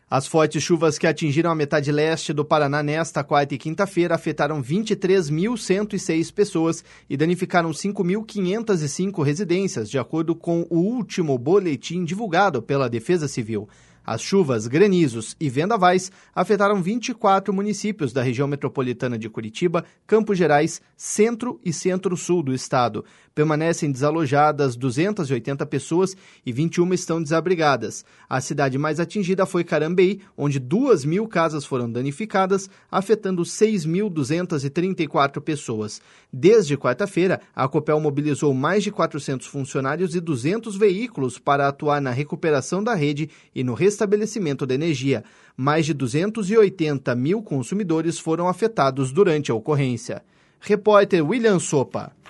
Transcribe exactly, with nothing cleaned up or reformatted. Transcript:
As fortes chuvas que atingiram a metade leste do Paraná nesta quarta e quinta-feira afetaram vinte e três mil cento e seis pessoas e danificaram cinco mil quinhentas e cinco residências, de acordo com o último boletim divulgado pela Defesa Civil. As chuvas, granizos e vendavais afetaram vinte e quatro municípios da região metropolitana de Curitiba, Campos Gerais, centro e centro-sul do estado. Permanecem desalojadas duzentas e oitenta pessoas e vinte e uma estão desabrigadas. A cidade mais atingida foi Carambeí, onde duas mil casas foram danificadas, afetando seis mil duzentas e trinta e quatro pessoas. Desde quarta-feira, a Copel mobilizou mais de quatrocentos funcionários e duzentos veículos para atuar na recuperação da rede e no restabelecimento da energia. Mais de duzentos e oitenta mil consumidores foram afetados durante a ocorrência. Repórter William Sopa.